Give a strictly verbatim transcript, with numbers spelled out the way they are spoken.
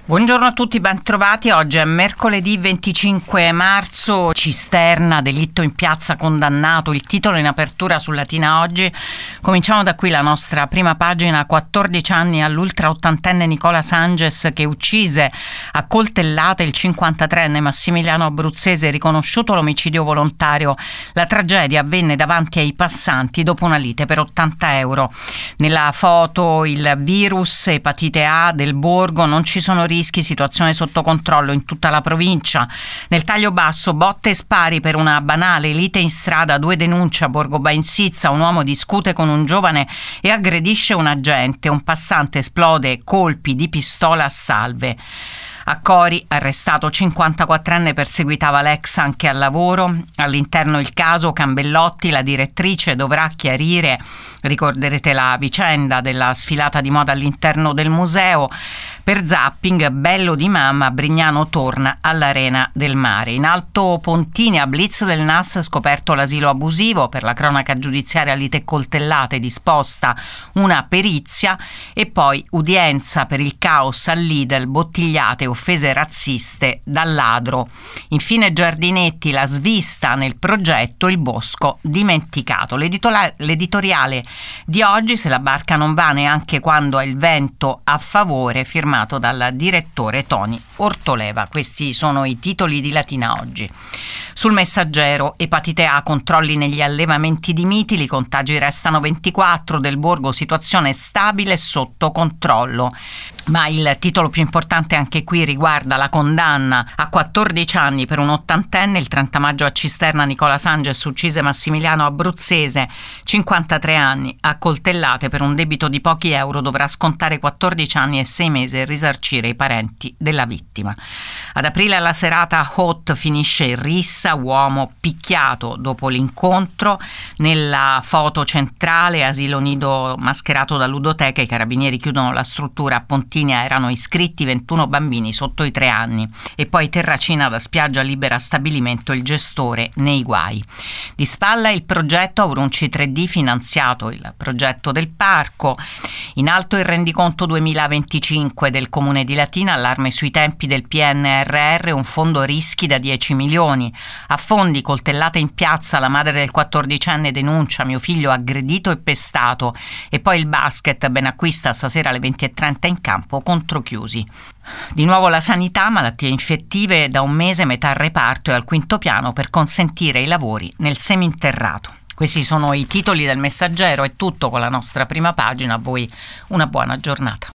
Buongiorno a tutti, ben trovati. Oggi è mercoledì venticinque marzo, cisterna, delitto in piazza condannato, il titolo in apertura su Latina Oggi. Cominciamo da qui la nostra prima pagina. quattordici anni all'ultra ottantenne Nicola Sanges che uccise a coltellate il cinquantatreenne Massimiliano Abruzzese, riconosciuto l'omicidio volontario. La tragedia avvenne davanti ai passanti dopo una lite per ottanta euro. Nella foto il virus epatite A del Borgo, non ci sono rischi, situazione sotto controllo in tutta la provincia. Nel taglio basso, botte e spari per una banale lite in strada, due denunce a Borgo Bainsizza, un uomo discute con un giovane e aggredisce un agente, un passante esplode colpi di pistola a salve. A Cori, arrestato cinquantaquattrenne, perseguitava l'ex anche al lavoro. All'interno il caso Cambellotti, la direttrice dovrà chiarire, ricorderete la vicenda della sfilata di moda all'interno del museo. Per zapping, bello di mamma, Brignano torna all'Arena del Mare. In Alto Pontine, a blitz del N A S, scoperto l'asilo abusivo. Per la cronaca giudiziaria lite e coltellate, disposta una perizia. E poi udienza per il caos al Lidl, bottigliate, offese razziste dal ladro. Infine Giardinetti, la svista nel progetto Il Bosco dimenticato. L'editora- l'editoriale di oggi, se la barca non va neanche quando ha il vento a favore, firmato dal direttore Toni Ortoleva. Questi sono i titoli di Latina Oggi. Sul Messaggero, epatite A, controlli negli allevamenti di mitili, contagi restano ventiquattro, del Borgo situazione stabile sotto controllo. Ma il titolo più importante anche qui riguarda la condanna a quattordici anni per un ottantenne. Il trenta maggio a Cisterna Nicola Sanges uccise Massimiliano Abruzzese, cinquantatré anni, a coltellate. Per un debito di pochi euro dovrà scontare quattordici anni e sei mesi e risarcire i parenti della vittima. Ad aprile alla serata hot finisce in rissa, uomo picchiato dopo l'incontro. Nella foto centrale, asilo nido mascherato da ludoteca, i carabinieri chiudono la struttura. A Pontinia erano iscritti ventuno bambini sotto i tre anni. E poi Terracina, da spiaggia libera stabilimento, il gestore nei guai. Di spalla il progetto Aurunci tre D, finanziato il progetto del parco. In alto il rendiconto duemilaventicinque del Comune di Latina, allarme sui tempi del P N R R, un fondo rischi da dieci milioni. A Fondi, coltellata in piazza, la madre del quattordicenne denuncia mio figlio aggredito e pestato. E poi il basket, Benacquista stasera alle venti e trenta in campo contro Chiusi. Di nuovo la sanità, malattie infettive, da un mese metà reparto è al quinto piano per consentire i lavori nel seminterrato. Questi sono i titoli del Messaggero, è tutto con la nostra prima pagina. A voi una buona giornata.